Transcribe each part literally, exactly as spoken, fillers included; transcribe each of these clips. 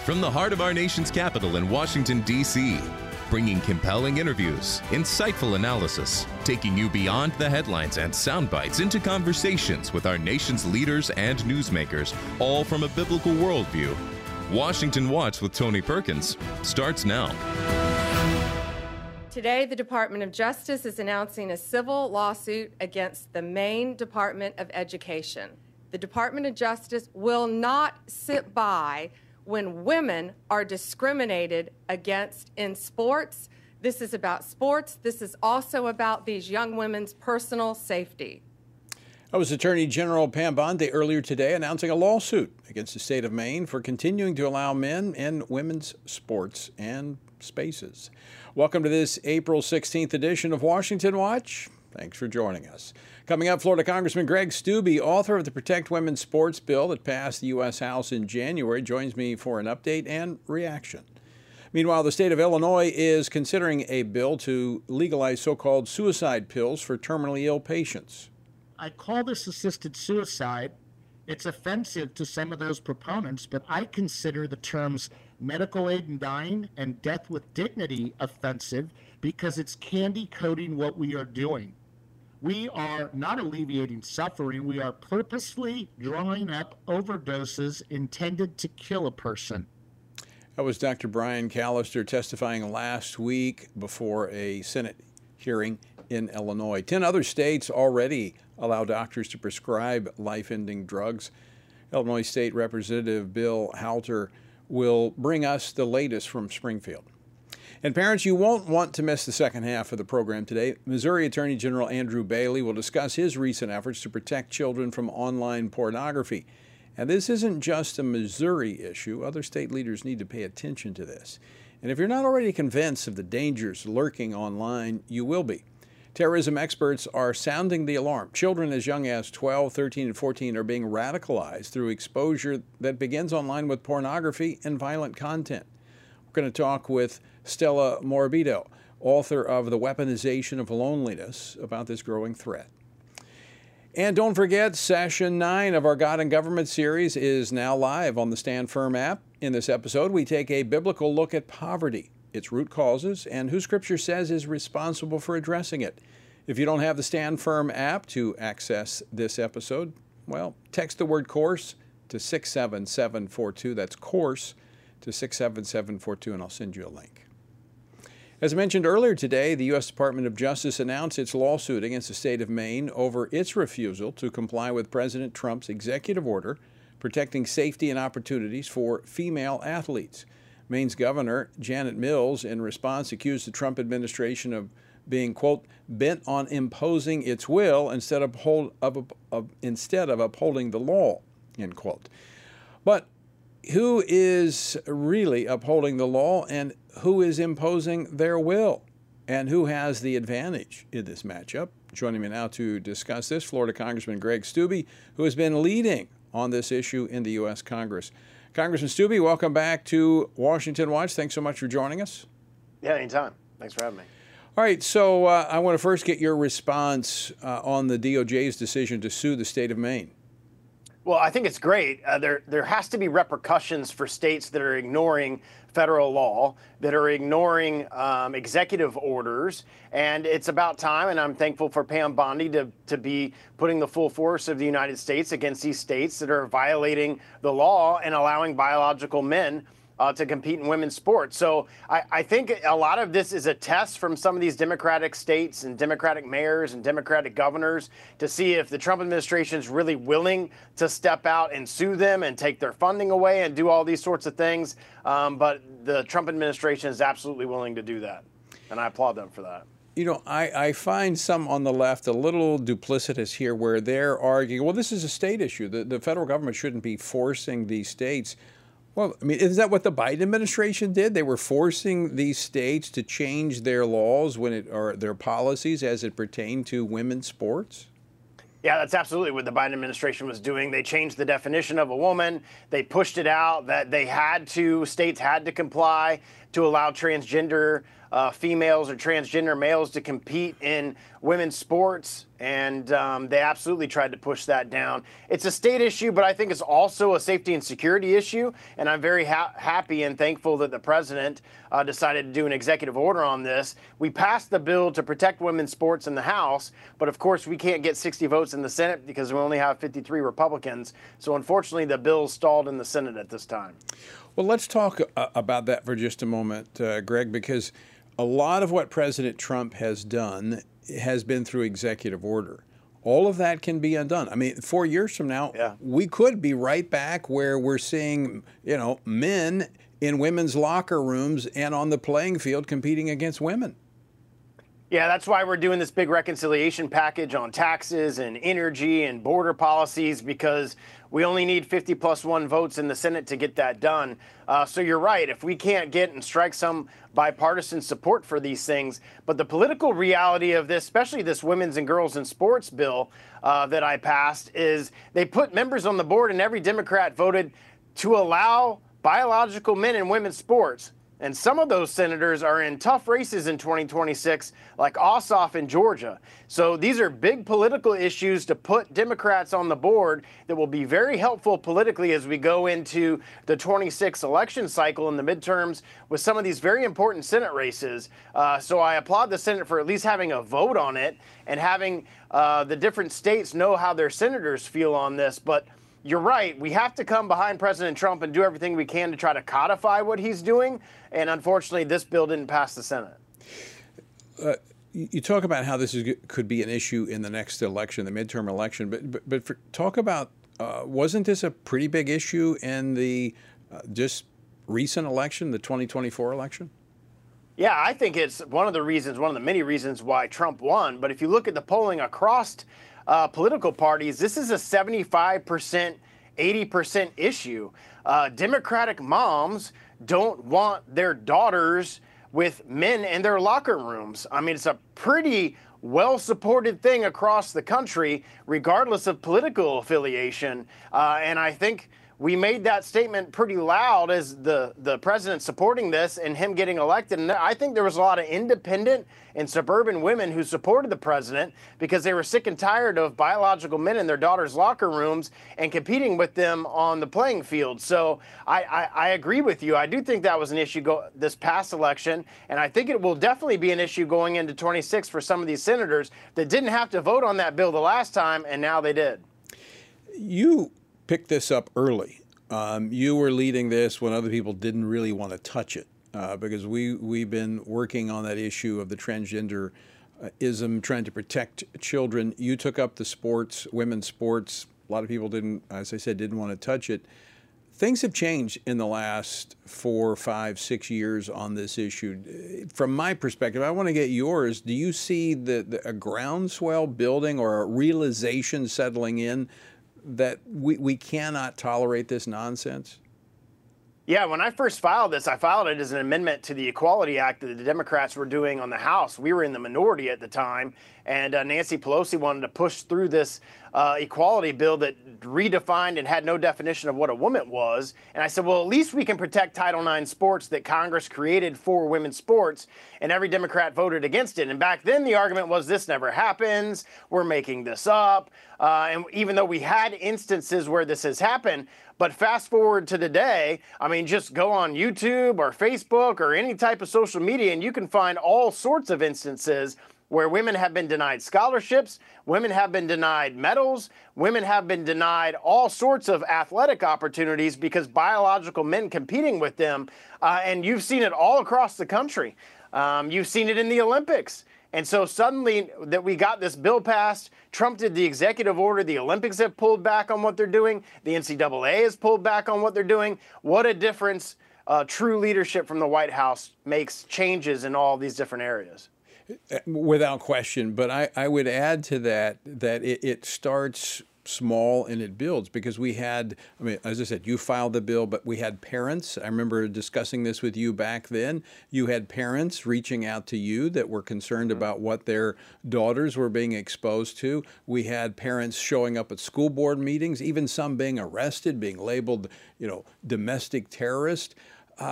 From the heart of our nation's capital in Washington, D C, bringing compelling interviews, insightful analysis, taking you beyond the headlines and sound bites into conversations with our nation's leaders and newsmakers, all from a biblical worldview. Washington Watch with Tony Perkins starts now. Today, the Department of Justice is announcing a civil lawsuit against the Maine Department of Education. The Department of Justice will not sit by when women are discriminated against in sports. This is about sports. This is also about these young women's personal safety. That was Attorney General Pam Bondi earlier today announcing a lawsuit against the state of Maine for continuing to allow men in women's sports and spaces. Welcome to this April sixteenth edition of Washington Watch. Thanks for joining us. Coming up, Florida Congressman Greg Steube, author of the Protect Women's Sports bill that passed the U S House in January, joins me for an update and reaction. Meanwhile, the state of Illinois is considering a bill to legalize so-called suicide pills for terminally ill patients. I call this assisted suicide. It's offensive to some of those proponents, but I consider the terms medical aid in dying and death with dignity offensive because it's candy coating what we are doing. We are not alleviating suffering. We are purposefully drawing up overdoses intended to kill a person. That was Doctor Brian Callister testifying last week before a Senate hearing in Illinois. Ten other states already allow doctors to prescribe life-ending drugs. Illinois State Representative Bill Halter will bring us the latest from Springfield. And parents, you won't want to miss the second half of the program today. Missouri Attorney General Andrew Bailey will discuss his recent efforts to protect children from online pornography. And this isn't just a Missouri issue. Other state leaders need to pay attention to this. And if you're not already convinced of the dangers lurking online, you will be. Terrorism experts are sounding the alarm. Children as young as twelve, thirteen, and fourteen are being radicalized through exposure that begins online with pornography and violent content. We're going to talk with Stella Morabito, author of The Weaponization of Loneliness, about this growing threat. And don't forget, Session nine of our God and Government series is now live on the Stand Firm app. In this episode, we take a biblical look at poverty, its root causes, and who Scripture says is responsible for addressing it. If you don't have the Stand Firm app to access this episode, well, text the word course to six seven seven four two. That's course to six seven seven four two, and I'll send you a link. As I mentioned earlier today, the U S Department of Justice announced its lawsuit against the state of Maine over its refusal to comply with President Trump's executive order protecting safety and opportunities for female athletes. Maine's Governor Janet Mills, in response, accused the Trump administration of being, quote, bent on imposing its will instead of, hold, of, of, instead of upholding the law, end quote. But who is really upholding the law and who is imposing their will? And who has the advantage in this matchup? Joining me now to discuss this, Florida Congressman Greg Steube, who has been leading on this issue in the U S Congress. Congressman Steube, welcome back to Washington Watch. Thanks so much for joining us. Yeah, anytime. Thanks for having me. All right, so uh, I want to first get your response uh, on the D O J's decision to sue the state of Maine. Well, I think it's great. Uh, there, there has to be repercussions for states that are ignoring federal law, that are ignoring um, executive orders, and it's about time, and I'm thankful for Pam Bondi to, to be putting the full force of the United States against these states that are violating the law and allowing biological men Uh, to compete in women's sports. So I, I think a lot of this is a test from some of these Democratic states and Democratic mayors and Democratic governors to see if the Trump administration is really willing to step out and sue them and take their funding away and do all these sorts of things. Um, but the Trump administration is absolutely willing to do that. And I applaud them for that. You know, I, I find some on the left a little duplicitous here where they're arguing, well, this is a state issue. The, the federal government shouldn't be forcing these states. Well, I mean, isn't that what the Biden administration did? They were forcing these states to change their laws when it or their policies as it pertained to women's sports? Yeah, that's absolutely what the Biden administration was doing. They changed the definition of a woman. They pushed it out that they had to, states had to comply to allow transgender uh, females or transgender males to compete in women's sports, and um, they absolutely tried to push that down. It's a state issue, but I think it's also a safety and security issue, and I'm very ha- happy and thankful that the president uh, decided to do an executive order on this. We passed the bill to protect women's sports in the House, but of course we can't get sixty votes in the Senate because we only have fifty-three Republicans, so unfortunately the bill stalled in the Senate at this time. Well, let's talk uh, about that for just a moment, uh, Greg, because a lot of what President Trump has done has been through executive order. All of that can be undone. I mean, four years from now, yeah. we could be right back where we're seeing, you know, men in women's locker rooms and on the playing field competing against women. Yeah, that's why we're doing this big reconciliation package on taxes and energy and border policies, because we only need fifty plus one votes in the Senate to get that done. Uh, so you're right. If we can't get and strike some bipartisan support for these things, but the political reality of this, especially this women's and girls in sports bill uh, that I passed, is they put members on the board and every Democrat voted to allow biological men in women's sports. And some of those senators are in tough races in twenty twenty-six, like Ossoff in Georgia. So these are big political issues to put Democrats on the board that will be very helpful politically as we go into the twenty-six election cycle in the midterms with some of these very important Senate races. Uh, so I applaud the Senate for at least having a vote on it and having uh, the different states know how their senators feel on this. But you're right. We have to come behind President Trump and do everything we can to try to codify what he's doing. And unfortunately, this bill didn't pass the Senate. Uh, you talk about how this is, could be an issue in the next election, the midterm election. But but, but for, talk about, uh, wasn't this a pretty big issue in the uh, just recent election, the twenty twenty-four election? Yeah, I think it's one of the reasons, one of the many reasons why Trump won. But if you look at the polling across Uh, political parties, this is a seventy-five percent, eighty percent issue. Uh, Democratic moms don't want their daughters with men in their locker rooms. I mean, it's a pretty well-supported thing across the country, regardless of political affiliation. Uh, and I think we made that statement pretty loud as the, the president supporting this and him getting elected. And I think there was a lot of independent and suburban women who supported the president because they were sick and tired of biological men in their daughters' locker rooms and competing with them on the playing field. So I, I, I agree with you. I do think that was an issue go, this past election, and I think it will definitely be an issue going into twenty-six for some of these senators that didn't have to vote on that bill the last time, and now they did. You picked this up early. Um, you were leading this when other people didn't really want to touch it, uh, because we, we've been working on that issue of the transgenderism, trying to protect children. You took up the sports, women's sports. A lot of people didn't, as I said, didn't want to touch it. Things have changed in the last four, five, six years on this issue. From my perspective, I want to get yours. Do you see the, the, a groundswell building or a realization settling in that we, we cannot tolerate this nonsense? Yeah, when I first filed this, I filed it as an amendment to the Equality Act that the Democrats were doing on the House. We were in the minority at the time, and uh, Nancy Pelosi wanted to push through this uh, equality bill that redefined and had no definition of what a woman was. And I said, well, at least we can protect Title nine sports that Congress created for women's sports, and every Democrat voted against it. And back then, the argument was this never happens, we're making this up. Uh, and even though we had instances where this has happened, but fast forward to today, I mean, just go on YouTube or Facebook or any type of social media, and you can find all sorts of instances where women have been denied scholarships, women have been denied medals, women have been denied all sorts of athletic opportunities because biological men competing with them. Uh, and you've seen it all across the country. Um, you've seen it in the Olympics. And so suddenly that we got this bill passed, Trump did the executive order, the Olympics have pulled back on what they're doing, the N C double A has pulled back on what they're doing. What a difference uh, true leadership from the White House makes changes in all these different areas. Without question. But I, I would add to that that it, it starts small and it builds, because we had, I mean, as I said, you filed the bill, but we had parents. I remember discussing this with you back then. You had parents reaching out to you that were concerned mm-hmm. about what their daughters were being exposed to. We had parents showing up at school board meetings, even some being arrested, being labeled, you know, domestic terrorist. Um,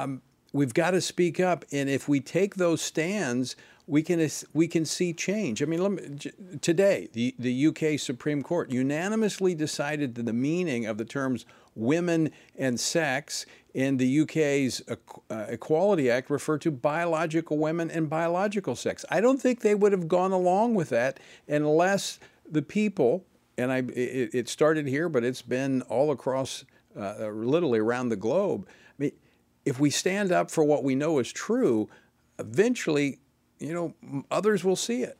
we've got to speak up. And if we take those stands, we can we can see change. I mean, let me, today, the, the U K Supreme Court unanimously decided that the meaning of the terms women and sex in the U K's uh, Equality Act refer to biological women and biological sex. I don't think they would have gone along with that unless the people, and I, it, it started here, but it's been all across, uh, literally around the globe. I mean, if we stand up for what we know is true, eventually, you know, others will see it.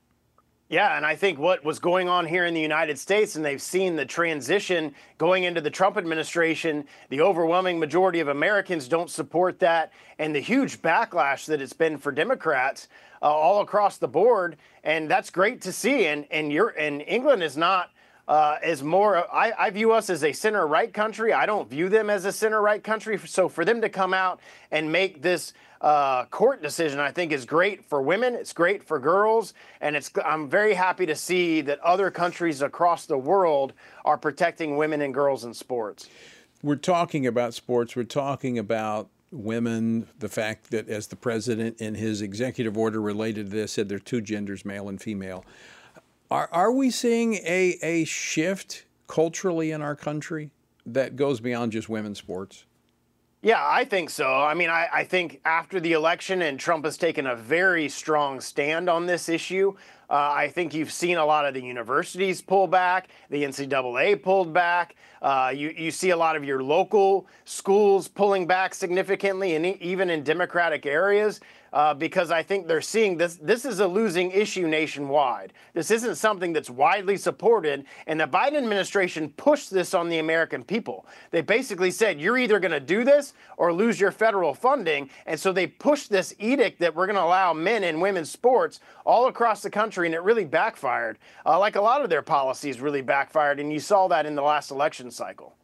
Yeah, and I think what was going on here in the United States, and they've seen the transition going into the Trump administration, the overwhelming majority of Americans don't support that, and the huge backlash that it's been for Democrats uh, all across the board, and that's great to see. And and you're and England is not uh, as more. I, I view us as a center-right country. I don't view them as a center-right country. So for them to come out and make this Uh, court decision, I think, is great for women. It's great for girls, and it's. I'm very happy to see that other countries across the world are protecting women and girls in sports. We're talking about sports. We're talking about women. The fact that, as the president in his executive order related to this said, there are two genders, male and female. Are are we seeing a a shift culturally in our country that goes beyond just women's sports? Yeah, I think so. I mean, I, I think after the election and Trump has taken a very strong stand on this issue, uh, I think you've seen a lot of the universities pull back, the N C double A pulled back. Uh, you, you see a lot of your local schools pulling back significantly, and even in Democratic areas, uh, because I think they're seeing this. This is a losing issue nationwide. This isn't something that's widely supported, and the Biden administration pushed this on the American people. They basically said, you're either going to do this or lose your federal funding, and so they pushed this edict that we're going to allow men and women's sports all across the country, and it really backfired. Uh, like a lot of their policies really backfired, and you saw that in the last election cycle.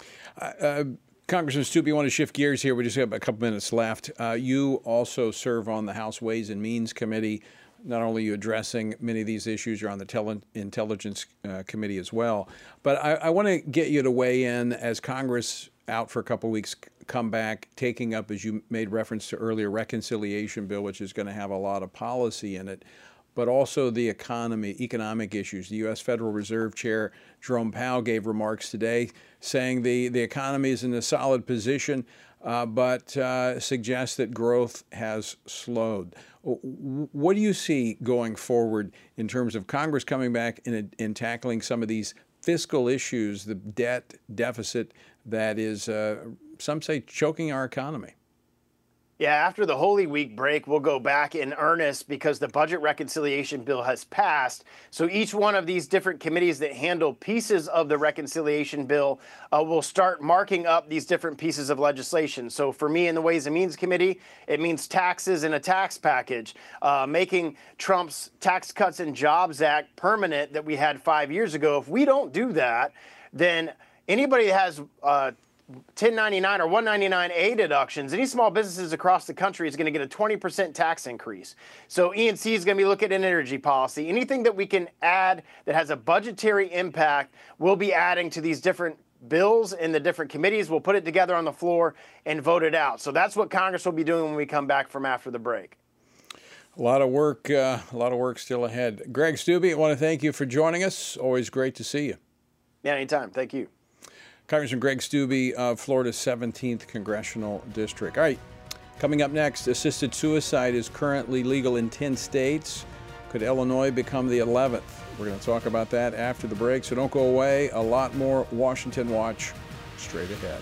Uh, Congressman Stupi, you want to shift gears here? We just have a couple minutes left. Uh, you also serve on the House Ways and Means Committee. Not only are you addressing many of these issues, you're on the tele- Intelligence uh, Committee as well. But I, I want to get you to weigh in as Congress, out for a couple of weeks, come back, taking up, as you made reference to earlier, reconciliation bill, which is going to have a lot of policy in it, but also the economy, economic issues. The U S Federal Reserve Chair Jerome Powell gave remarks today saying the, the economy is in a solid position, uh, but uh, suggests that growth has slowed. What do you see going forward in terms of Congress coming back and, and tackling some of these fiscal issues, the debt deficit that is, uh, some say, choking our economy? Yeah, after the Holy Week break, we'll go back in earnest because the budget reconciliation bill has passed. So each one of these different committees that handle pieces of the reconciliation bill uh, will start marking up these different pieces of legislation. So for me in the Ways and Means Committee, it means taxes and a tax package, uh, making Trump's Tax Cuts and Jobs Act permanent that we had five years ago. If we don't do that, then anybody that has uh, ten ninety-nine or one ninety-nine A deductions, any small businesses across the country is going to get a twenty percent tax increase. So E and C is going to be looking at energy policy. Anything that we can add that has a budgetary impact, we'll be adding to these different bills in the different committees. We'll put it together on the floor and vote it out. So that's what Congress will be doing when we come back from after the break. A lot of work, uh, a lot of work still ahead. Greg Steube, I want to thank you for joining us. Always great to see you. Yeah, anytime. Thank you. Congressman Greg Steube of Florida's seventeenth Congressional District. All right, coming up next, assisted suicide is currently legal in ten states. Could Illinois become the eleventh? We're going to talk about that after the break, so don't go away. A lot more Washington Watch straight ahead.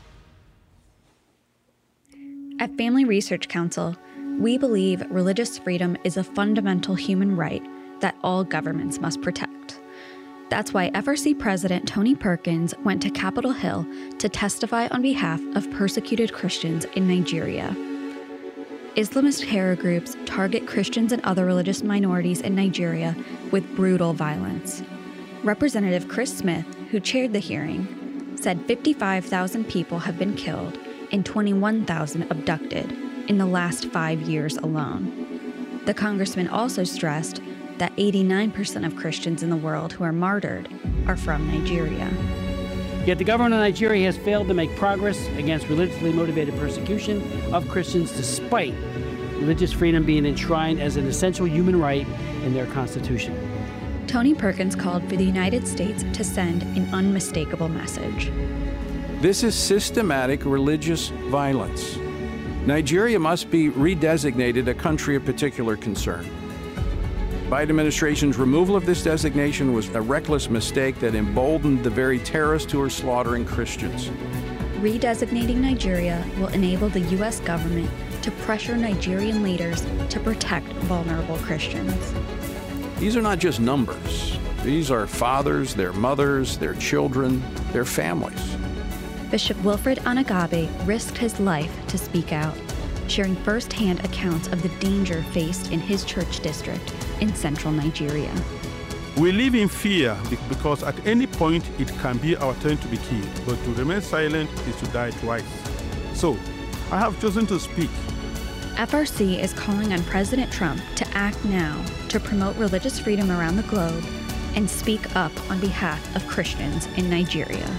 At Family Research Council, we believe religious freedom is a fundamental human right that all governments must protect. That's why F R C President Tony Perkins went to Capitol Hill to testify on behalf of persecuted Christians in Nigeria. Islamist terror groups target Christians and other religious minorities in Nigeria with brutal violence. Representative Chris Smith, who chaired the hearing, said fifty-five thousand people have been killed and twenty-one thousand abducted in the last five years alone. The congressman also stressed that eighty-nine percent of Christians in the world who are martyred are from Nigeria. Yet the government of Nigeria has failed to make progress against religiously motivated persecution of Christians, despite religious freedom being enshrined as an essential human right in their constitution. Tony Perkins called for the United States to send an unmistakable message. This is systematic religious violence. Nigeria must be redesignated a country of particular concern. Biden administration's removal of this designation was a reckless mistake that emboldened the very terrorists who are slaughtering Christians. Redesignating Nigeria will enable the U S government to pressure Nigerian leaders to protect vulnerable Christians. These are not just numbers. These are fathers, their mothers, their children, their families. Bishop Wilfred Anagabe risked his life to speak out, sharing firsthand accounts of the danger faced in his church district in central Nigeria. We live in fear because at any point it can be our turn to be killed, but to remain silent is to die twice. So, I have chosen to speak. F R C is calling on President Trump to act now to promote religious freedom around the globe and speak up on behalf of Christians in Nigeria.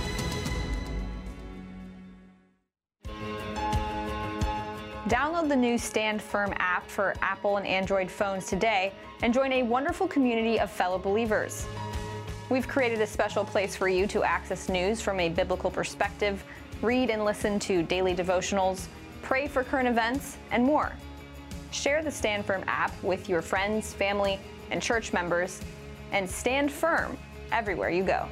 Download the new Stand Firm app for Apple and Android phones today and join a wonderful community of fellow believers. We've created a special place for you to access news from a biblical perspective, read and listen to daily devotionals, pray for current events, and more. Share the Stand Firm app with your friends, family, and church members, and stand firm everywhere you go.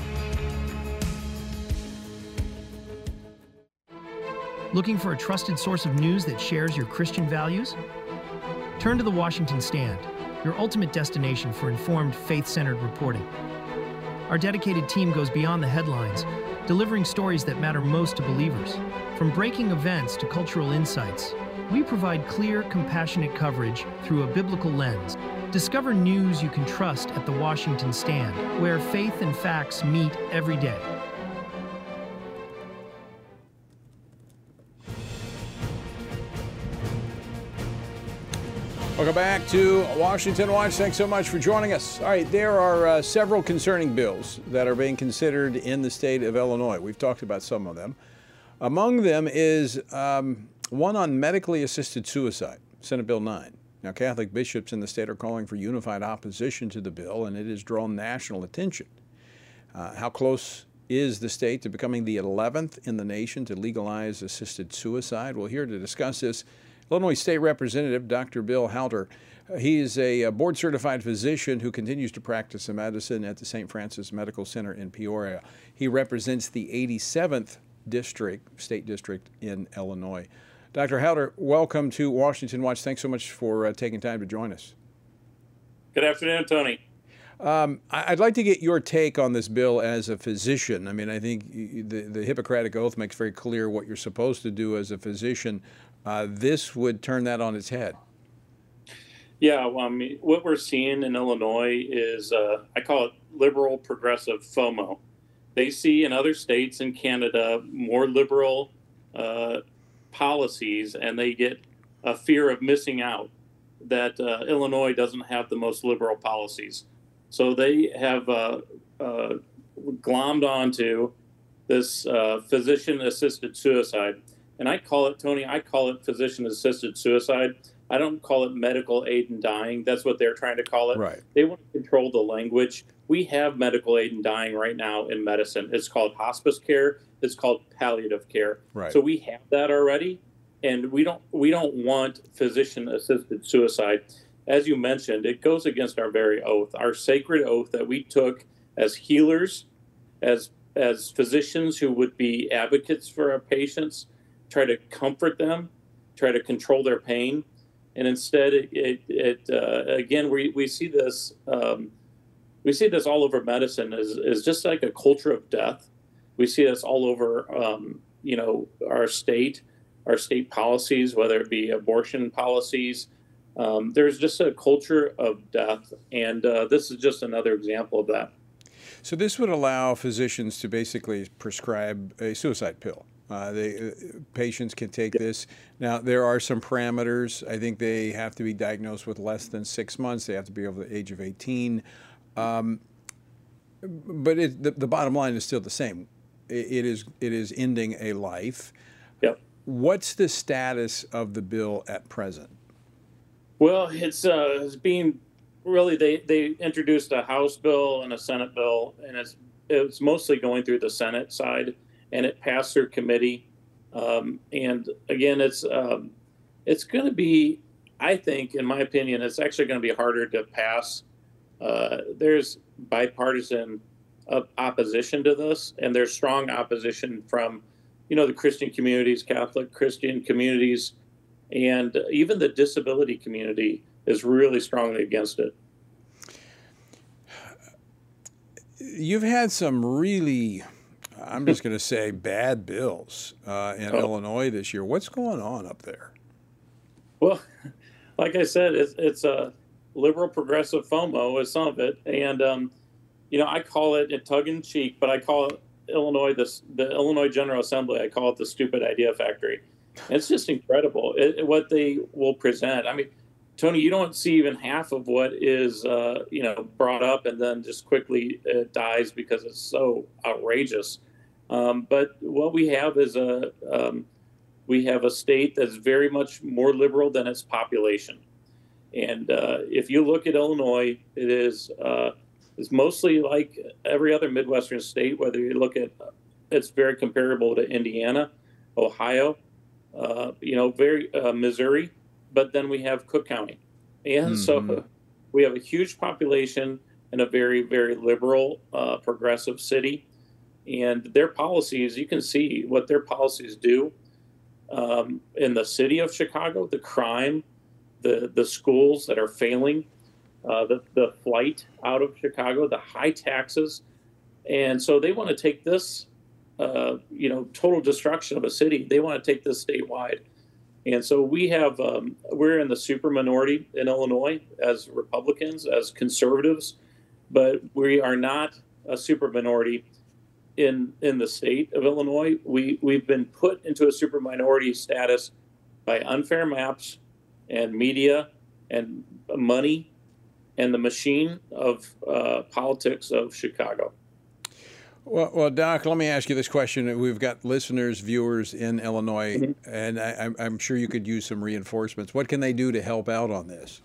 Looking for a trusted source of news that shares your Christian values? Turn to the Washington Stand, your ultimate destination for informed, faith-centered reporting. Our dedicated team goes beyond the headlines, delivering stories that matter most to believers. From breaking events to cultural insights, we provide clear, compassionate coverage through a biblical lens. Discover news you can trust at the Washington Stand, where faith and facts meet every day. Welcome back to Washington Watch. Thanks so much for joining us. All right, there are uh, several concerning bills that are being considered in the state of Illinois. We've talked about some of them. Among them is um, one on medically assisted suicide, Senate Bill nine. Now, Catholic bishops in the state are calling for unified opposition to the bill, and it has drawn national attention. Uh, how close is the state to becoming the eleventh in the nation to legalize assisted suicide? Well, here to discuss this, Illinois State Representative Doctor Bill Halter. He is a board-certified physician who continues to practice medicine at the Saint Francis Medical Center in Peoria. He represents the eighty-seventh district, state district in Illinois. Doctor Halter, welcome to Washington Watch. Thanks so much for uh, taking time to join us. Good afternoon, Tony. Um, I'd like to get your take on this bill as a physician. I mean, I think the, the Hippocratic Oath makes very clear what you're supposed to do as a physician. Uh, this would turn that on its head. Yeah, well, I mean, what we're seeing in Illinois is, uh, I call it liberal progressive FOMO. They see in other states in Canada more liberal uh, policies, and they get a fear of missing out that uh, Illinois doesn't have the most liberal policies. So they have uh, uh, glommed onto this uh, physician-assisted suicide. And I call it, Tony, I call it physician-assisted suicide. I don't call it medical aid in dying. That's what they're trying to call it. Right. They want to control the language. We have medical aid in dying right now in medicine. It's called hospice care. It's called palliative care. Right. So we have that already, and we don't we don't want physician-assisted suicide. As you mentioned, it goes against our very oath, our sacred oath that we took as healers, as as physicians who would be advocates for our patients, try to comfort them, try to control their pain. And instead, it, it, it uh, again, we, we see this um, we see this all over medicine as, as just like a culture of death. We see this all over, um, you know, our state, our state policies, whether it be abortion policies. Um, there's just a culture of death, and uh, this is just another example of that. So this would allow physicians to basically prescribe a suicide pill. Uh, they, uh, patients can take this. Now, there are some parameters. I think they have to be diagnosed with less than six months. They have to be over the age of eighteen. Um, But it, the, the bottom line is still the same. It, it is it is ending a life. Yep. What's the status of the bill at present? Well, it's uh, it's being really they, they introduced a House bill and a Senate bill, and it's it's mostly going through the Senate side, and it passed through committee. Um, and again, it's um, it's going to be, I think, in my opinion, it's actually going to be harder to pass. Uh, there's bipartisan uh, opposition to this, and there's strong opposition from, you know, the Christian communities, Catholic Christian communities, and even the disability community is really strongly against it. You've had some really, I'm just going to say, bad bills uh, in oh. Illinois this year. What's going on up there? Well, like I said, it's, it's a liberal progressive FOMO is some of it. And, um, you know, I call it in tongue-in-cheek, but I call it Illinois, the, the Illinois General Assembly, I call it the stupid idea factory. And it's just incredible it, what they will present. I mean, Tony, you don't see even half of what is, uh, you know, brought up and then just quickly uh, dies because it's so outrageous. Um, but what we have is a um, we have a state that's very much more liberal than its population. And uh, if you look at Illinois, it is uh, it's mostly like every other Midwestern state. Whether you look at, it's very comparable to Indiana, Ohio, uh, you know, very uh, Missouri. But then we have Cook County. And mm-hmm. so we have a huge population in a very, very liberal, uh, progressive city. And their policies, you can see what their policies do um, in the city of Chicago, the crime, the, the schools that are failing, uh, the, the flight out of Chicago, the high taxes. And so they want to take this, uh, you know, total destruction of a city. They want to take this statewide. And so we have, um, we're in the super minority in Illinois as Republicans, as conservatives, but we are not a super minority in in the state of Illinois. We, we've been put into a super minority status by unfair maps and media and money and the machine of uh, politics of Chicago. Well, well, Doc, let me ask you this question. We've got listeners, viewers in Illinois, mm-hmm. and I, I'm sure you could use some reinforcements. What can they do to help out on this?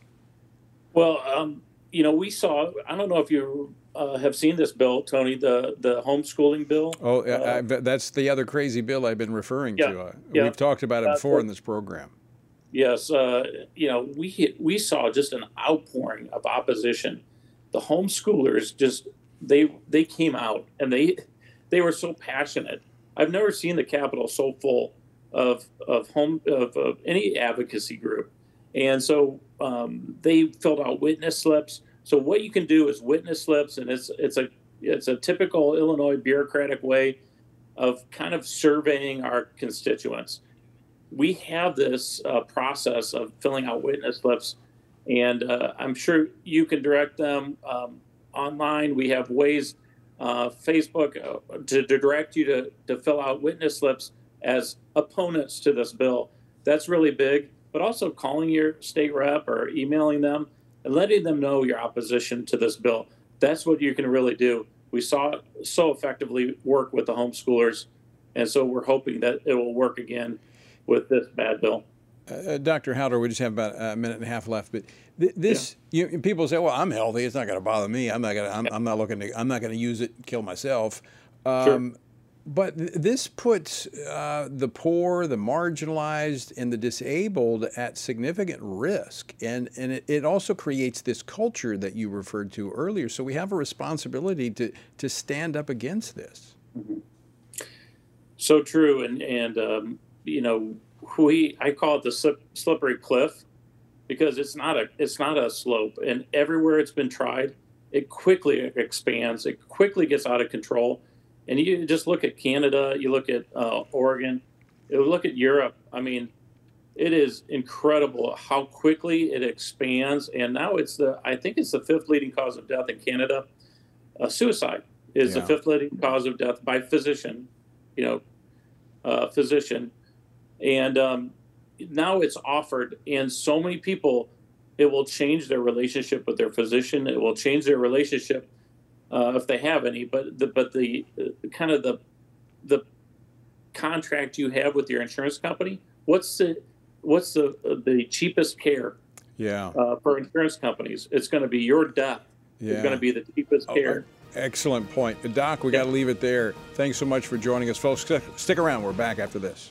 Well, um, you know, we saw, I don't know if you uh, have seen this bill, Tony, the, the homeschooling bill. Oh, uh, I, that's the other crazy bill I've been referring yeah, to. Uh, yeah. We've talked about it before uh, in this program. Yes. Uh, you know, we we saw just an outpouring of opposition. The homeschoolers just... They they came out and they they were so passionate. I've never seen the Capitol so full of of home of, of any advocacy group, and so um, they filled out witness slips. So what you can do is witness slips, and it's it's a it's a typical Illinois bureaucratic way of kind of surveying our constituents. We have this uh, process of filling out witness slips, and uh, I'm sure you can direct them. Um, Online, we have ways, uh, Facebook, uh, to, to direct you to, to fill out witness slips as opponents to this bill. That's really big, but also calling your state rep or emailing them and letting them know your opposition to this bill. That's what you can really do. We saw it so effectively work with the homeschoolers, and so we're hoping that it will work again with this bad bill. Uh, Doctor Howder, we just have about a minute and a half left, but th- this yeah. you, people say, "Well, I'm healthy; it's not going to bother me. I'm not going. I'm, yeah. I'm not looking to. I'm not going to use it, kill myself." Um, sure. But th- this puts uh, the poor, the marginalized, and the disabled at significant risk, and and it, it also creates this culture that you referred to earlier. So we have a responsibility to to stand up against this. Mm-hmm. So true, and and um, you know. We I call it the slip, slippery cliff because it's not a it's not a slope, and everywhere it's been tried, it quickly expands. It quickly gets out of control, and you just look at Canada, you look at uh, Oregon, you look at Europe. I mean, it is incredible how quickly it expands, and now it's the I think it's the fifth leading cause of death in Canada. Uh, suicide is yeah. the fifth leading cause of death by physician, you know, uh, physician. And um, now it's offered, and so many people, it will change their relationship with their physician. It will change their relationship uh, if they have any. But the but the uh, kind of the the contract you have with your insurance company. What's the what's the the cheapest care? Yeah. Uh, for insurance companies, it's going to be your death. Yeah. It's going to be the cheapest Oh, care. excellent point. Doc, we got to leave it there. Thanks so much for joining us, folks. Stick, stick around. We're back after this.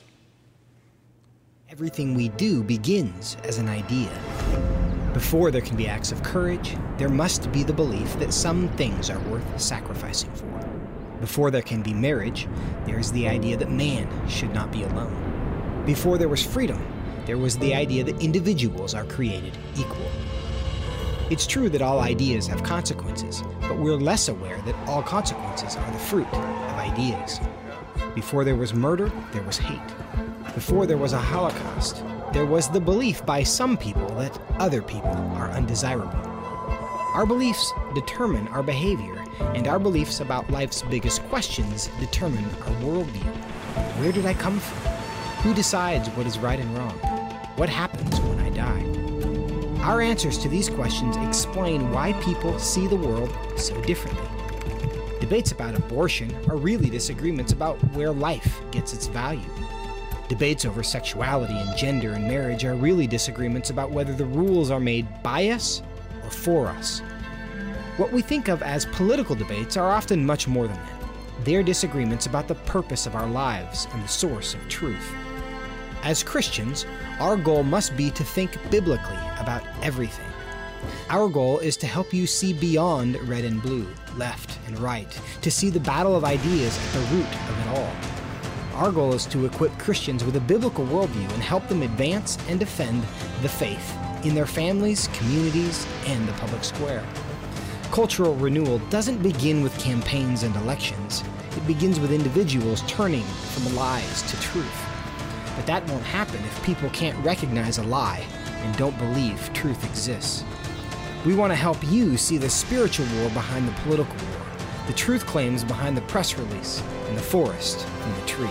Everything we do begins as an idea. Before there can be acts of courage, there must be the belief that some things are worth sacrificing for. Before there can be marriage, there is the idea that man should not be alone. Before there was freedom, there was the idea that individuals are created equal. It's true that all ideas have consequences, but we're less aware that all consequences are the fruit of ideas. Before there was murder, there was hate. Before there was a Holocaust, there was the belief by some people that other people are undesirable. Our beliefs determine our behavior, and our beliefs about life's biggest questions determine our worldview. Where did I come from? Who decides what is right and wrong? What happens when I die? Our answers to these questions explain why people see the world so differently. Debates about abortion are really disagreements about where life gets its value. Debates over sexuality and gender and marriage are really disagreements about whether the rules are made by us or for us. What we think of as political debates are often much more than that. They're disagreements about the purpose of our lives and the source of truth. As Christians, our goal must be to think biblically about everything. Our goal is to help you see beyond red and blue, left and right, to see the battle of ideas at the root of it all. Our goal is to equip Christians with a biblical worldview and help them advance and defend the faith in their families, communities, and the public square. Cultural renewal doesn't begin with campaigns and elections. It begins with individuals turning from lies to truth. But that won't happen if people can't recognize a lie and don't believe truth exists. We want to help you see the spiritual war behind the political war, the truth claims behind the press release, and the forest from the trees.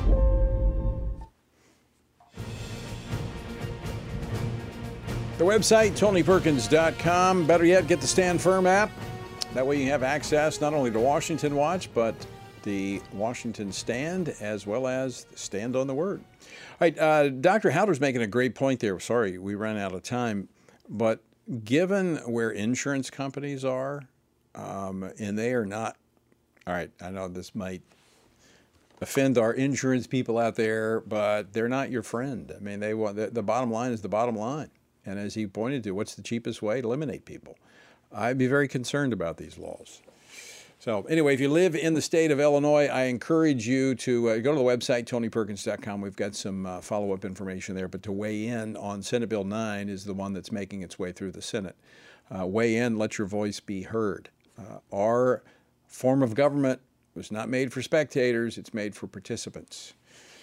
The website, Tony Perkins dot com. Better yet, get the Stand Firm app. That way you have access not only to Washington Watch, but the Washington Stand, as well as Stand on the Word. All right, uh, Doctor Howder's making a great point there. Sorry, we ran out of time. But given where insurance companies are, um, and they are not, all right, I know this might offend our insurance people out there, but they're not your friend. I mean, they want the, the bottom line is the bottom line. And as he pointed to, what's the cheapest way to eliminate people? I'd be very concerned about these laws. So anyway, if you live in the state of Illinois, I encourage you to uh, go to the website, Tony Perkins dot com. We've got some uh, follow-up information there. But to weigh in on Senate Bill nine is the one that's making its way through the Senate. Uh, weigh in, let your voice be heard. Uh, our form of government was not made for spectators. It's made for participants.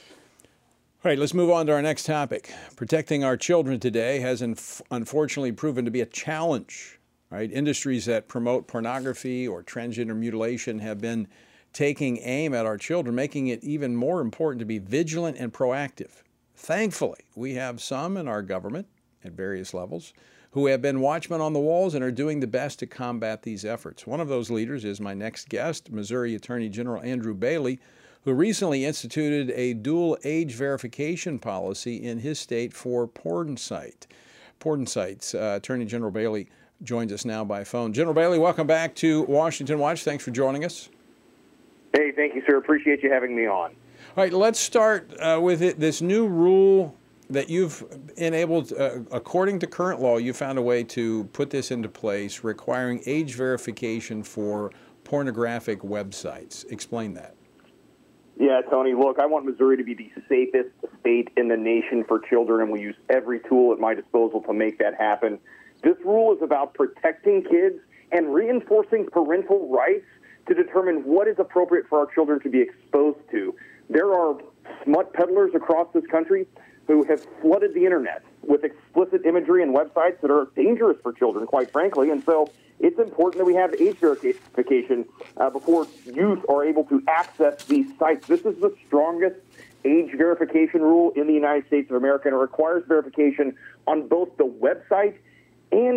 All right, let's move on to our next topic. Protecting our children today has inf- unfortunately proven to be a challenge. Right? Industries that promote pornography or transgender mutilation have been taking aim at our children, making it even more important to be vigilant and proactive. Thankfully, we have some in our government at various levels who have been watchmen on the walls and are doing the best to combat these efforts. One of those leaders is my next guest, Missouri Attorney General Andrew Bailey, who recently instituted a dual age verification policy in his state for porn site. Porn sites. Uh, Attorney General Bailey joins us now by phone. General Bailey, welcome back to Washington Watch. Thanks for joining us. Hey, thank you, sir. Appreciate you having me on. All right, let's start uh, with it, this new rule that you've enabled. Uh, according to current law, you found a way to put this into place, requiring age verification for pornographic websites. Explain that. Yeah, Tony, look, I want Missouri to be the safest state in the nation for children, and we use every tool at my disposal to make that happen. This rule is about protecting kids and reinforcing parental rights to determine what is appropriate for our children to be exposed to. There are smut peddlers across this country who have flooded the internet with explicit imagery and websites that are dangerous for children, quite frankly. And so it's important that we have age verification uh, before youth are able to access these sites. This is the strongest age verification rule in the United States of America, and it requires verification on both the website and the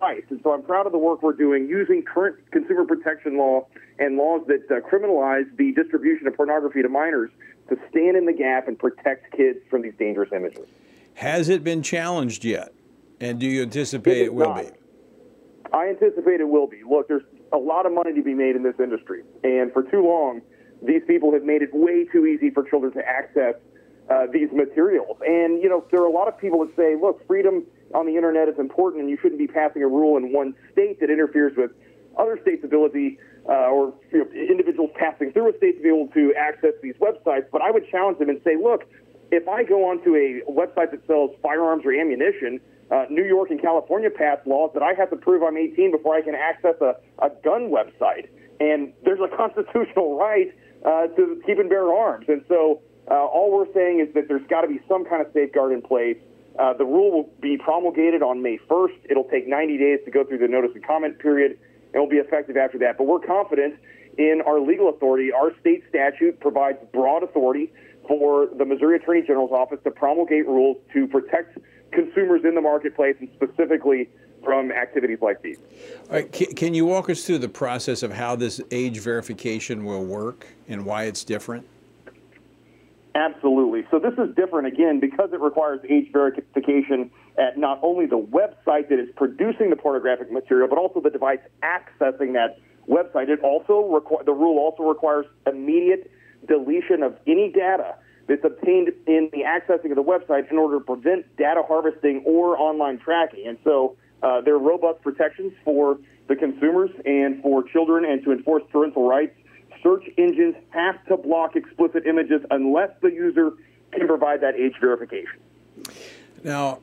device. And so I'm proud of the work we're doing using current consumer protection law and laws that uh, criminalize the distribution of pornography to minors to stand in the gap and protect kids from these dangerous images. Has it been challenged yet? And do you anticipate it, it will not. be? I anticipate it will be. Look, there's a lot of money to be made in this industry. And for too long, these people have made it way too easy for children to access uh, these materials. And, you know, there are a lot of people that say, look, freedom on the internet is important and you shouldn't be passing a rule in one state that interferes with other states' ability uh, or you know, individuals passing through a state to be able to access these websites. But I would challenge them and say, look, if I go onto a website that sells firearms or ammunition, uh, New York and California passed laws that I have to prove I'm eighteen before I can access a, a gun website. And there's a constitutional right uh, to keep and bear arms. And so uh, all we're saying is that there's got to be some kind of safeguard in place. Uh, the rule will be promulgated on May first. It'll take ninety days to go through the notice and comment period, and will be effective after that. But we're confident in our legal authority. Our state statute provides broad authority for the Missouri Attorney General's office to promulgate rules to protect consumers in the marketplace, and specifically from activities like these. All right, can, can you walk us through the process of how this age verification will work and why it's different? Absolutely. So this is different, again, because it requires age verification at not only the website that is producing the pornographic material, but also the device accessing that website. It also requ- the rule also requires immediate deletion of any data that's obtained in the accessing of the website in order to prevent data harvesting or online tracking. And so uh, there are robust protections for the consumers and for children, and to enforce parental rights. Search engines have to block explicit images unless the user can provide that age verification. Now,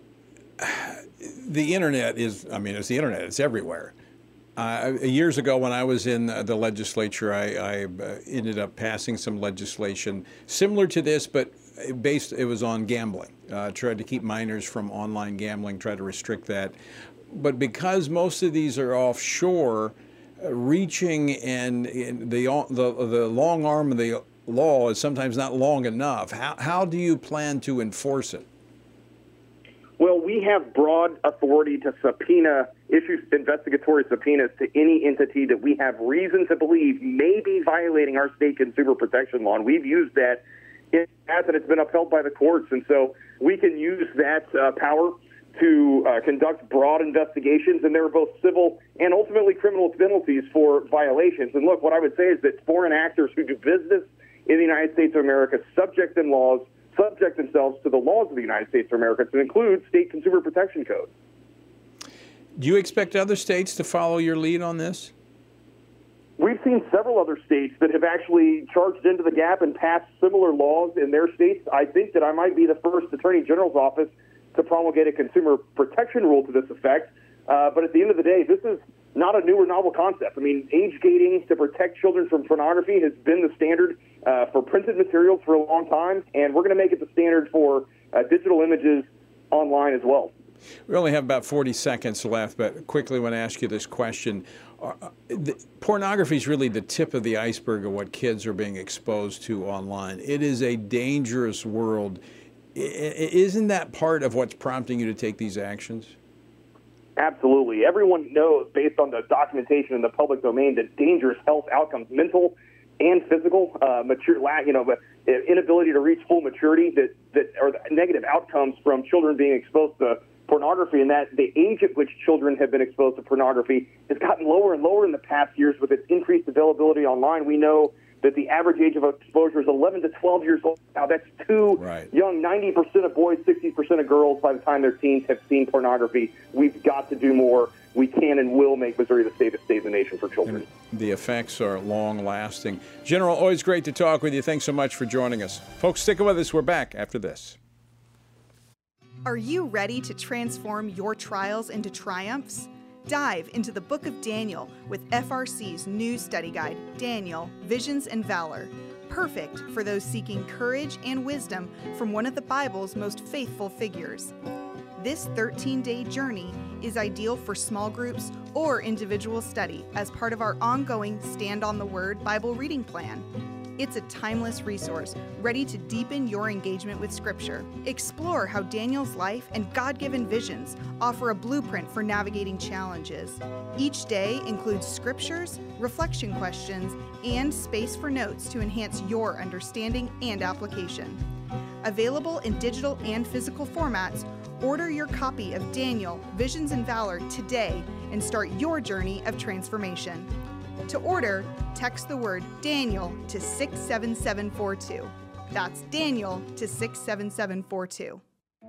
the internet is, I mean, it's the internet. It's everywhere. Uh, years ago, when I was in the legislature, I, I uh, ended up passing some legislation similar to this, but based, it was on gambling. Uh, tried to keep minors from online gambling, tried to restrict that. But because most of these are offshore, uh, reaching and, and the, the the long arm of the law is sometimes not long enough. How, how do you plan to enforce it? Well, we have broad authority to subpoena, issue investigatory subpoenas to any entity that we have reason to believe may be violating our state consumer protection law. And we've used that in the past, and it's been upheld by the courts. And so we can use that uh, power to uh, conduct broad investigations, and there are both civil and ultimately criminal penalties for violations. And look, what I would say is that foreign actors who do business in the United States of America subject them laws, subject themselves to the laws of the United States of America, to include state consumer protection codes. Do you expect other states to follow your lead on this? We've seen several other states that have actually charged into the gap and passed similar laws in their states. I think that I might be the first Attorney General's office to promulgate a consumer protection rule to this effect. Uh, but at the end of the day, this is not a new or novel concept. I mean, age gating to protect children from pornography has been the standard uh, for printed materials for a long time, and we're going to make it the standard for uh, digital images online as well. We only have about forty seconds left, but quickly want to ask you this question. Uh, the, pornography is really the tip of the iceberg of what kids are being exposed to online. It is a dangerous world. I, isn't that part of what's prompting you to take these actions? Absolutely. Everyone knows, based on the documentation in the public domain, that dangerous health outcomes, mental and physical, uh, mature, you know, inability to reach full maturity, that that are the negative outcomes from children being exposed to pornography, and that the age at which children have been exposed to pornography has gotten lower and lower in the past years with its increased availability online. We know that the average age of exposure is eleven to twelve years old. Now, that's too right. young. ninety percent of boys, sixty percent of girls, by the time they're teens, have seen pornography. We've got to do more. We can and will make Missouri the safest state in the nation for children. And the effects are long-lasting. General, always great to talk with you. Thanks so much for joining us. Folks, stick with us. We're back after this. Are you ready to transform your trials into triumphs? Dive into the book of Daniel with F R C's new study guide, Daniel, Visions and Valor. Perfect for those seeking courage and wisdom from one of the Bible's most faithful figures. This thirteen-day journey is ideal for small groups or individual study as part of our ongoing Stand on the Word Bible reading plan. It's a timeless resource, ready to deepen your engagement with Scripture. Explore how Daniel's life and God-given visions offer a blueprint for navigating challenges. Each day includes scriptures, reflection questions, and space for notes to enhance your understanding and application. Available in digital and physical formats, order your copy of Daniel, Visions and Valor today and start your journey of transformation. To order, text the word Daniel to six seven seven four two. That's Daniel to six seven seven four two.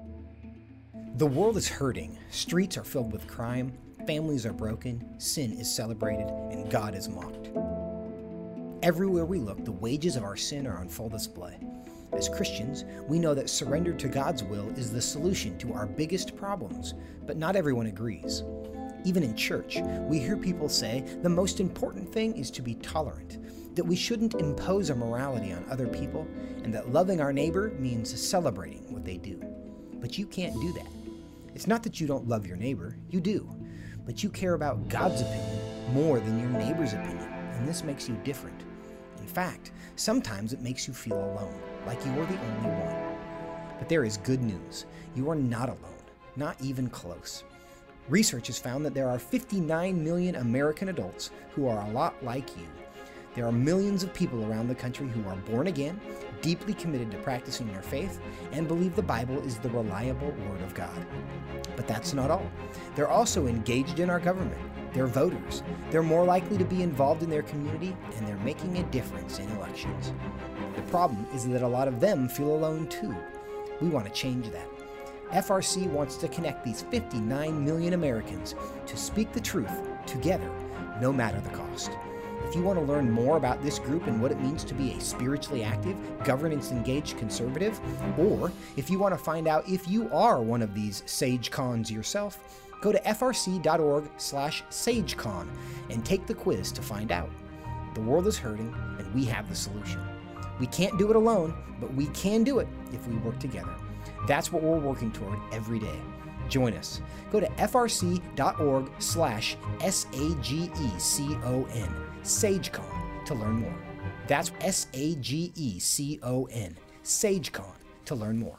The world is hurting. Streets are filled with crime. Families are broken. Sin is celebrated, and God is mocked. Everywhere we look, the wages of our sin are on full display. As Christians, we know that surrender to God's will is the solution to our biggest problems, but not everyone agrees. Even in church, we hear people say the most important thing is to be tolerant, that we shouldn't impose our morality on other people, and that loving our neighbor means celebrating what they do. But you can't do that. It's not that you don't love your neighbor, you do, but you care about God's opinion more than your neighbor's opinion, and this makes you different. In fact, sometimes it makes you feel alone, like you are the only one. But there is good news. You are not alone, not even close. Research has found that there are fifty-nine million American adults who are a lot like you. There are millions of people around the country who are born again, deeply committed to practicing their faith, and believe the Bible is the reliable Word of God. But that's not all. They're also engaged in our government. They're voters. They're more likely to be involved in their community, and they're making a difference in elections. The problem is that a lot of them feel alone too. We want to change that. F R C wants to connect these fifty-nine million Americans to speak the truth together, no matter the cost. If you want to learn more about this group and what it means to be a spiritually active, governance-engaged conservative, or if you want to find out if you are one of these SageCons yourself, go to f r c dot org slash sagecon and take the quiz to find out. The world is hurting, and we have the solution. We can't do it alone, but we can do it if we work together. That's what we're working toward every day. Join us. Go to f r c dot org slash S A G E C O N, SageCon, to learn more. That's S A G E C O N, SageCon, to learn more.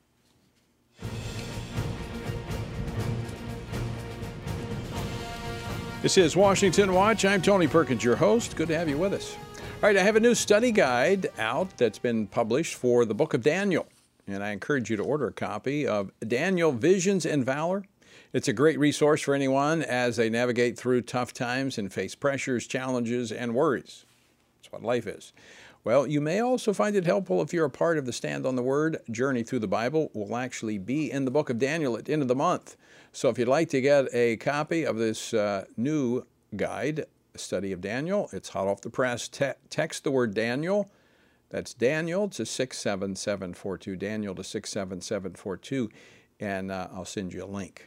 This is Washington Watch. I'm Tony Perkins, your host. Good to have you with us. All right, I have a new study guide out that's been published for the book of Daniel. And I encourage you to order a copy of Daniel, Visions and Valor. It's a great resource for anyone as they navigate through tough times and face pressures, challenges, and worries. That's what life is. Well, you may also find it helpful if you're a part of the Stand on the Word Journey Through the Bible. We'll actually be in the book of Daniel at the end of the month. So if you'd like to get a copy of this uh, new guide, Study of Daniel, it's hot off the press. Te- text the word Daniel. That's Daniel to six seven seven four two, Daniel to six seven seven four two, and uh, I'll send you a link.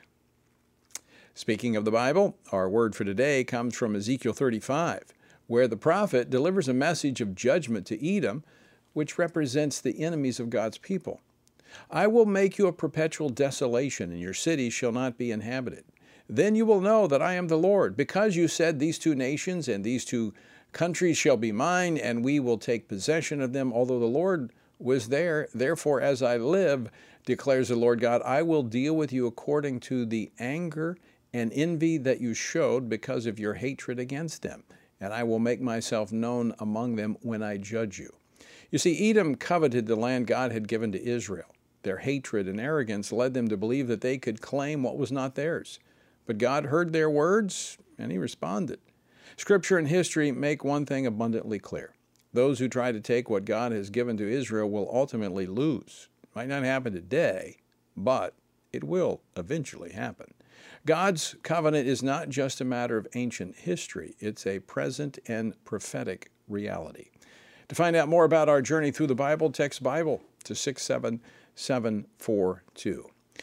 Speaking of the Bible, our word for today comes from Ezekiel thirty-five, where the prophet delivers a message of judgment to Edom, which represents the enemies of God's people. I will make you a perpetual desolation, and your cities shall not be inhabited. Then you will know that I am the Lord, because you said, these two nations and these two countries shall be mine, and we will take possession of them, although the Lord was there. Therefore, as I live, declares the Lord God, I will deal with you according to the anger and envy that you showed because of your hatred against them, and I will make myself known among them when I judge you. You see, Edom coveted the land God had given to Israel. Their hatred and arrogance led them to believe that they could claim what was not theirs. But God heard their words, and he responded. Scripture and history make one thing abundantly clear. Those who try to take what God has given to Israel will ultimately lose. It might not happen today, but it will eventually happen. God's covenant is not just a matter of ancient history. It's a present and prophetic reality. To find out more about our journey through the Bible, text Bible to six seven seven four two.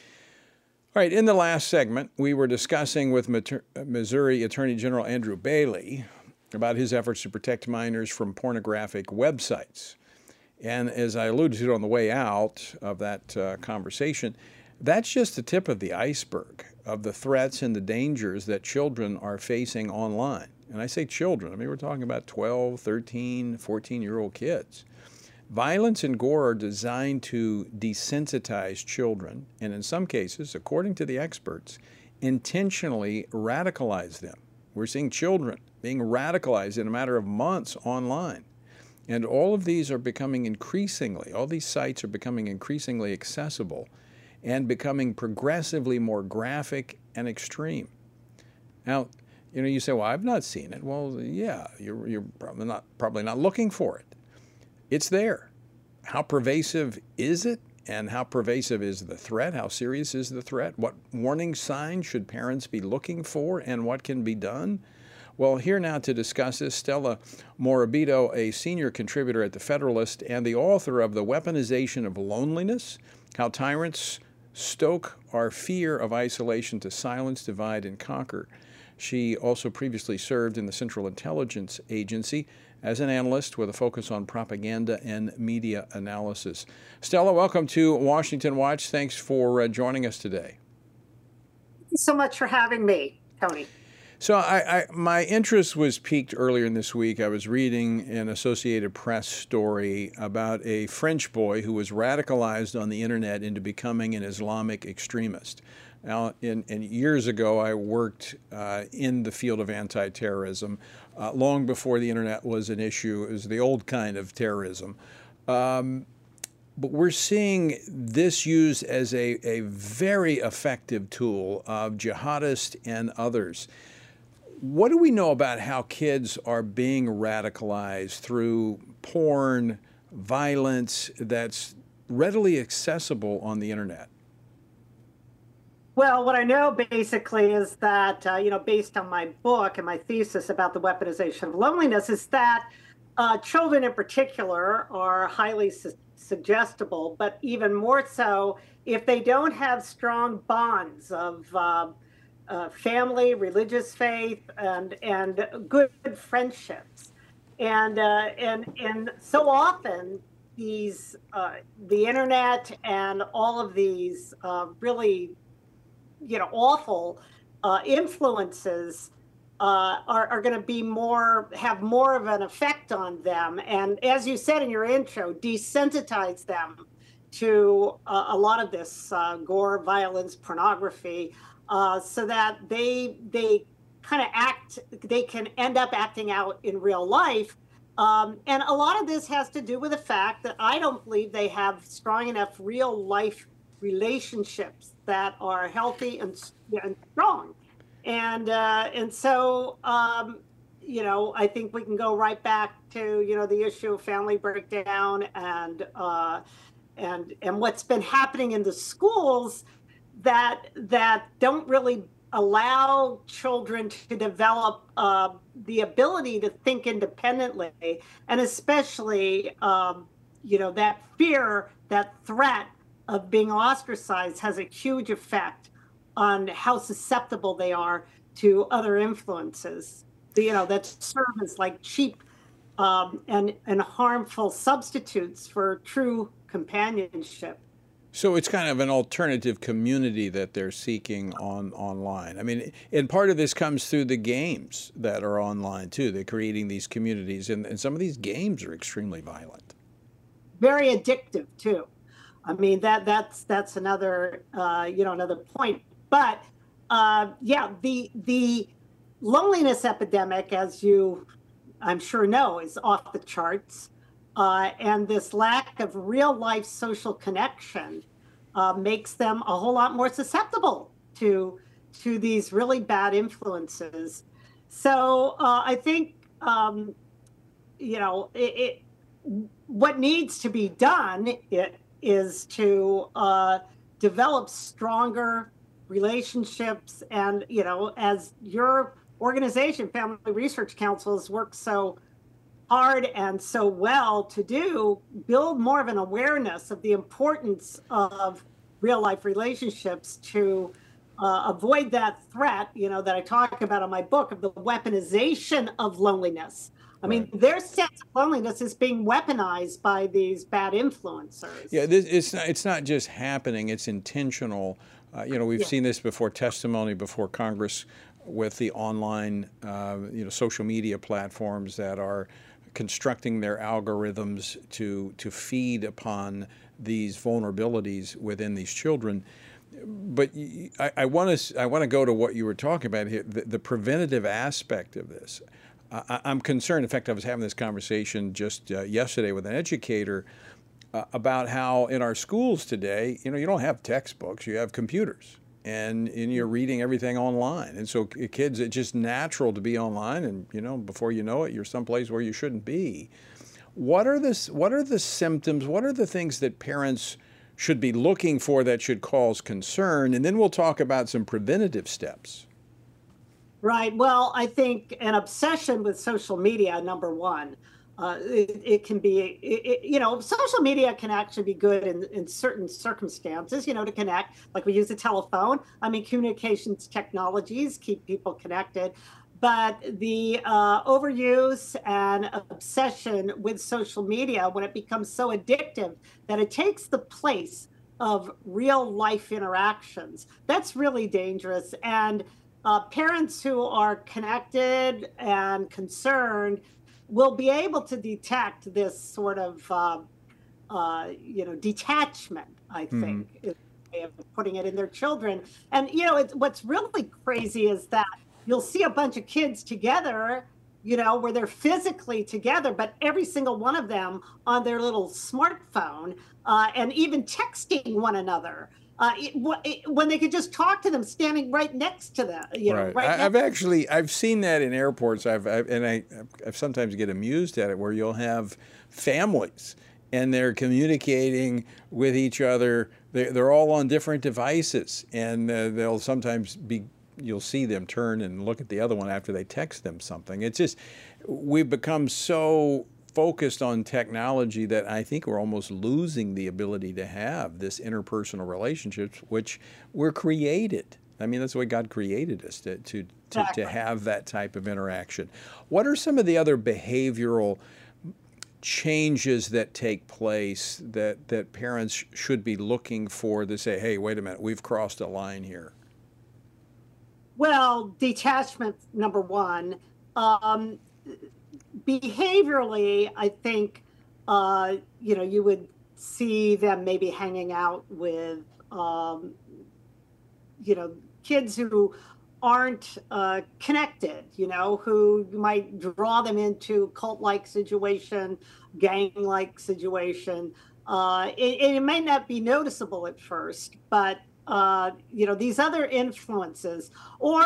All right, in the last segment, we were discussing with Missouri Attorney General Andrew Bailey about his efforts to protect minors from pornographic websites. And as I alluded to on the way out of that uh, conversation, that's just the tip of the iceberg of the threats and the dangers that children are facing online. And I say children, I mean, we're talking about twelve, thirteen, fourteen-year-old kids. Violence and gore are designed to desensitize children, and in some cases, according to the experts, intentionally radicalize them. We're seeing children being radicalized in a matter of months online. And all of these are becoming increasingly, all these sites are becoming increasingly accessible and becoming progressively more graphic and extreme. Now, you know, you say, well, I've not seen it. Well, yeah, you're, you're probably not, probably not looking for it. It's there. How pervasive is it? And how pervasive is the threat? How serious is the threat? What warning signs should parents be looking for, and what can be done? Well, here now to discuss this, Stella Morabito, a senior contributor at The Federalist and the author of The Weaponization of Loneliness, How Tyrants Stoke Our Fear of Isolation to Silence, Divide, and Conquer. She also previously served in the Central Intelligence Agency as an analyst with a focus on propaganda and media analysis. Stella, welcome to Washington Watch. Thanks for uh, joining us today. Thank you so much for having me, Tony. So I, I, my interest was piqued earlier in this week. I was reading an Associated Press story about a French boy who was radicalized on the internet into becoming an Islamic extremist. Now, in, in years ago, I worked uh, in the field of anti-terrorism. Uh, long before the internet was an issue, it was the old kind of terrorism. Um, but we're seeing this used as a, a very effective tool of jihadists and others. What do we know about how kids are being radicalized through porn, violence that's readily accessible on the internet? Well, what I know basically is that, uh, you know, based on my book and my thesis about the weaponization of loneliness, is that uh, children in particular are highly su- suggestible, but even more so if they don't have strong bonds of uh, uh, family, religious faith, and and good friendships. And uh, and and so often these uh, the internet and all of these uh, really you know, awful uh, influences uh, are, are going to be more, have more of an effect on them. And as you said in your intro, desensitize them to uh, a lot of this uh, gore, violence, pornography, uh, so that they, they kind of act, they can end up acting out in real life. Um, and a lot of this has to do with the fact that I don't believe they have strong enough real life relationships that are healthy and, and strong. And uh, and so, um, you know, I think we can go right back to, you know, the issue of family breakdown and uh, and and what's been happening in the schools that that don't really allow children to develop uh, the ability to think independently, and especially, um, you know, that fear, that threat of being ostracized has a huge effect on how susceptible they are to other influences, you know, that serve as like cheap um, and, and harmful substitutes for true companionship. So it's kind of an alternative community that they're seeking on online. I mean, and part of this comes through the games that are online too. They're creating these communities, and, and some of these games are extremely violent. Very addictive too. I mean, that that's that's another uh, you know another point. But uh, yeah, the the loneliness epidemic, as you I'm sure know, is off the charts, uh, and this lack of real life social connection uh, makes them a whole lot more susceptible to to these really bad influences. So uh, I think um, you know it, it, what needs to be done. It, is to uh, develop stronger relationships. And, you know, as your organization, Family Research Council, has worked so hard and so well to do, build more of an awareness of the importance of real life relationships to uh, avoid that threat, you know, that I talk about in my book of the weaponization of loneliness. I mean, right. Their sense of loneliness is being weaponized by these bad influencers. Yeah, this, it's not, it's not just happening; it's intentional. Uh, you know, we've yeah. seen this before. Testimony before Congress with the online, uh, you know, social media platforms that are constructing their algorithms to to feed upon these vulnerabilities within these children. But I want to I want to go to what you were talking about here, the, the preventative aspect of this. I, I'm concerned. In fact, I was having this conversation just uh, yesterday with an educator uh, about how in our schools today, you know, you don't have textbooks, you have computers, and, and you're reading everything online. And so kids, it's just natural to be online, and you know, before you know it, you're someplace where you shouldn't be. What are the what are the symptoms? What are the things that parents should be looking for that should cause concern? And then we'll talk about some preventative steps. Right. Well, I think an obsession with social media, number one, uh, it, it can be, it, it, you know, social media can actually be good in, in certain circumstances, you know, to connect, like we use a telephone. I mean, communications technologies keep people connected. But the uh, overuse and obsession with social media, when it becomes so addictive that it takes the place of real life interactions, that's really dangerous. And uh, parents who are connected and concerned will be able to detect this sort of, uh, uh, you know, detachment, I think, mm-hmm. is a way of putting it in their children. And, you know, it's, what's really crazy is that you'll see a bunch of kids together, you know, where they're physically together, but every single one of them on their little smartphone uh, and even texting one another uh, it, it, when they could just talk to them standing right next to them. You know, right. right I, I've actually, I've seen that in airports. I've, I've and I, I sometimes get amused at it, where you'll have families and they're communicating with each other. They're, they're all on different devices, and uh, they'll sometimes be you'll see them turn and look at the other one after they text them something. It's just, we've become so focused on technology that I think we're almost losing the ability to have this interpersonal relationships, which were created. I mean, that's the way God created us, to, to, to, to have that type of interaction. What are some of the other behavioral changes that take place that, that parents should be looking for to say, hey, wait a minute, we've crossed a line here? Well, detachment, number one. Um, behaviorally, I think, uh, you know, you would see them maybe hanging out with, um, you know, kids who aren't uh, connected, you know, who might draw them into cult-like situation, gang-like situation. Uh, it, it may not be noticeable at first, but Uh, you know, these other influences, or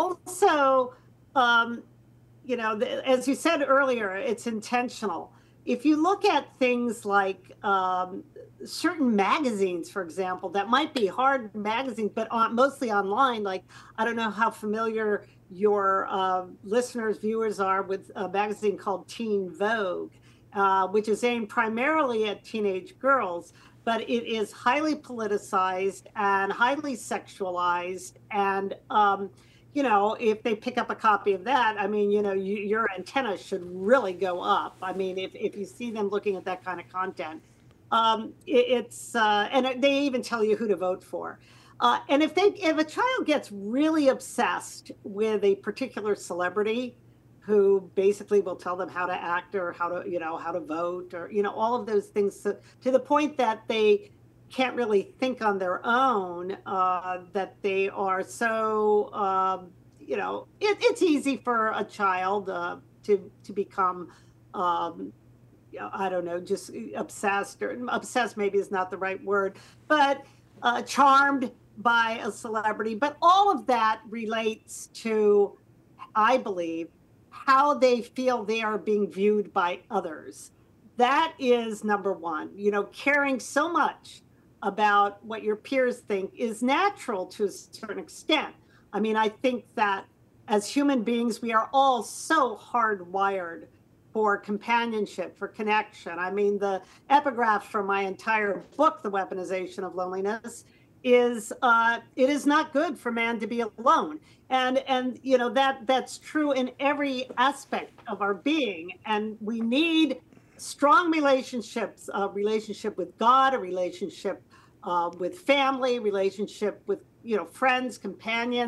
also, um, you know, the, as you said earlier, it's intentional. If you look at things like um, certain magazines, for example, that might be hard magazines, but on, mostly online, like, I don't know how familiar your uh, listeners, viewers are with a magazine called Teen Vogue, uh, which is aimed primarily at teenage girls. But it is highly politicized and highly sexualized. And, um, you know, if they pick up a copy of that, I mean, you know, you, your antenna should really go up. I mean, if, if you see them looking at that kind of content, um, it, it's, uh, and they even tell you who to vote for. Uh, and if they, if a child gets really obsessed with a particular celebrity, who basically will tell them how to act or how to, you know, how to vote, or, you know, all of those things, to, to the point that they can't really think on their own, uh, that they are so, um, you know, it, it's easy for a child uh, to, to become, um, I don't know, just obsessed, or obsessed maybe is not the right word, but uh, charmed by a celebrity. But all of that relates to, I believe, how they feel they are being viewed by others. That is number one. You know, caring so much about what your peers think is natural to a certain extent. I mean, I think that as human beings, we are all so hardwired for companionship, for connection. I mean, the epigraph for my entire book, The Weaponization of Loneliness, is uh, it is not good for man to be alone. And, and you know, that that's true in every aspect of our being. And we need strong relationships, a relationship with God, a relationship uh, with family, relationship with, you know, friends, companions.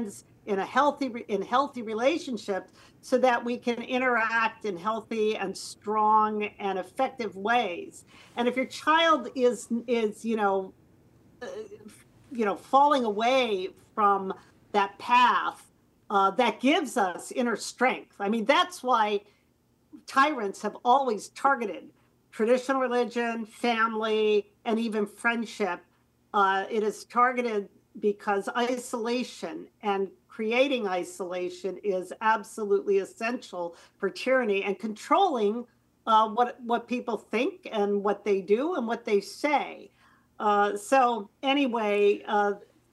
in a healthy in healthy relationships so that we can interact in healthy and strong and effective ways. And if your child is is you know uh, you know falling away from that path, uh, that gives us inner strength. I mean, that's why tyrants have always targeted traditional religion, family, and even friendship. Uh, it is targeted because isolation and creating isolation is absolutely essential for tyranny and controlling uh, what what people think and what they do and what they say. Uh, so anyway, uh,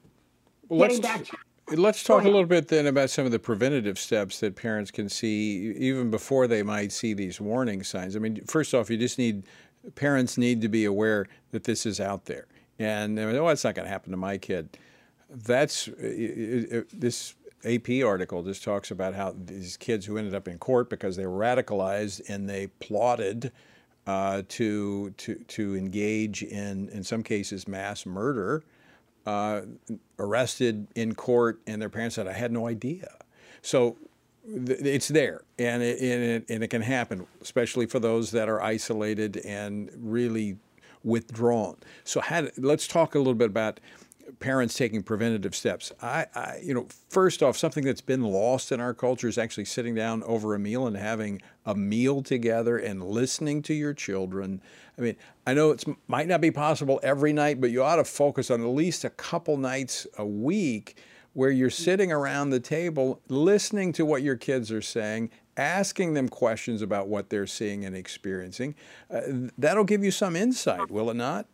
well, getting back to Let's talk a little bit then about some of the preventative steps that parents can see even before they might see these warning signs. I mean, first off, you just need, parents need to be aware that this is out there. And, oh, it's not going to happen to my kid. That's, it, it, this A P article just talks about how these kids who ended up in court because they were radicalized and they plotted uh, to, to, to engage in, in some cases, mass murder, Uh, arrested in court, and their parents said, I had no idea. So th- it's there, and it, and, it, and it can happen, especially for those that are isolated and really withdrawn. So how, let's talk a little bit about parents taking preventative steps. I, I, you know, first off, something that's been lost in our culture is actually sitting down over a meal and having a meal together and listening to your children. I mean, I know it might not be possible every night, but you ought to focus on at least a couple nights a week where you're sitting around the table, listening to what your kids are saying, asking them questions about what they're seeing and experiencing. Uh, that'll give you some insight, will it not?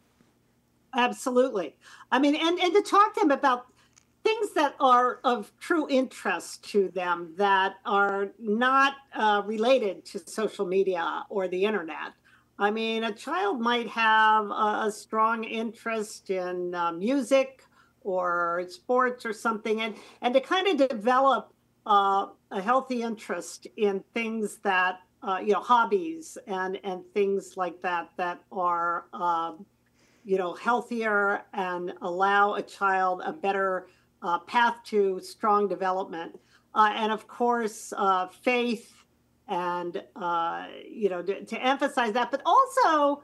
Absolutely. I mean, and, and to talk to them about things that are of true interest to them that are not uh, related to social media or the internet. I mean, a child might have a, a strong interest in uh, music or sports or something, and, and to kind of develop uh, a healthy interest in things that, uh, you know, hobbies and, and things like that that are um, you know, healthier and allow a child a better uh, path to strong development. Uh, and of course, uh, faith and, uh, you know, to, to emphasize that, but also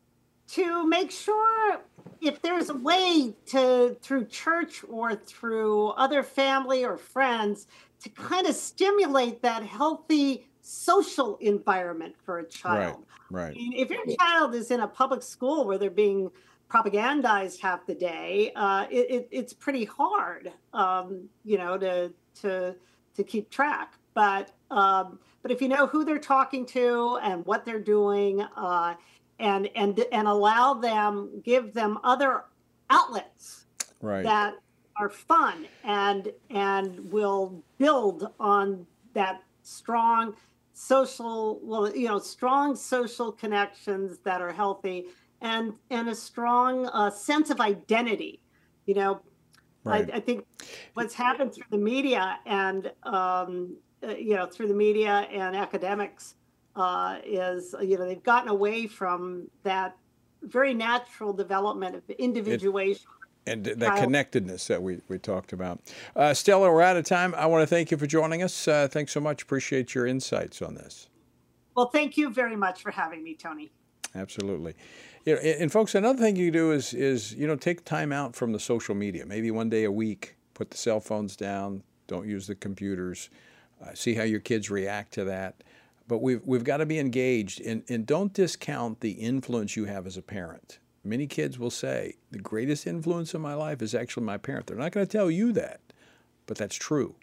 to make sure if there's a way to, through church or through other family or friends, to kind of stimulate that healthy social environment for a child. Right, right. I mean, if your child is in a public school where they're being propagandized half the day, uh, it, it, it's pretty hard, um, you know, to to to keep track. But um, but if you know who they're talking to and what they're doing, uh, and and and allow them, give them other outlets right. that are fun and and will build on that strong social, well, you know, strong social connections that are healthy and and a strong uh, sense of identity. You know, right. I, I think what's happened through the media and, um, uh, you know, through the media and academics uh, is, you know, they've gotten away from that very natural development of individuation. It, and that connectedness that we, we talked about. Uh, Stella, we're out of time. I want to thank you for joining us. Uh, thanks so much. Appreciate your insights on this. Well, thank you very much for having me, Tony. Absolutely. You know, and, and folks, another thing you do is, is, you know, take time out from the social media. Maybe one day a week, put the cell phones down, don't use the computers, uh, see how your kids react to that. But we've, we've got to be engaged, and, and don't discount the influence you have as a parent. Many kids will say, the greatest influence in my life is actually my parent. They're not going to tell you that, but that's true.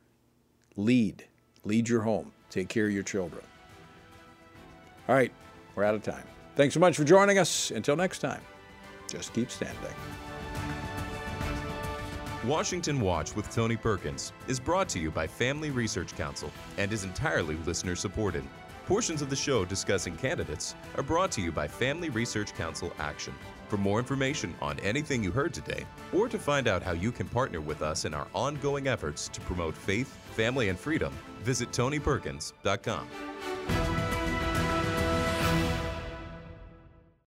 Lead. Lead your home. Take care of your children. All right, we're out of time. Thanks so much for joining us. Until next time, just keep standing. Washington Watch with Tony Perkins is brought to you by Family Research Council and is entirely listener-supported. Portions of the show discussing candidates are brought to you by Family Research Council Action. For more information on anything you heard today, or to find out how you can partner with us in our ongoing efforts to promote faith, family, and freedom, visit tony perkins dot com.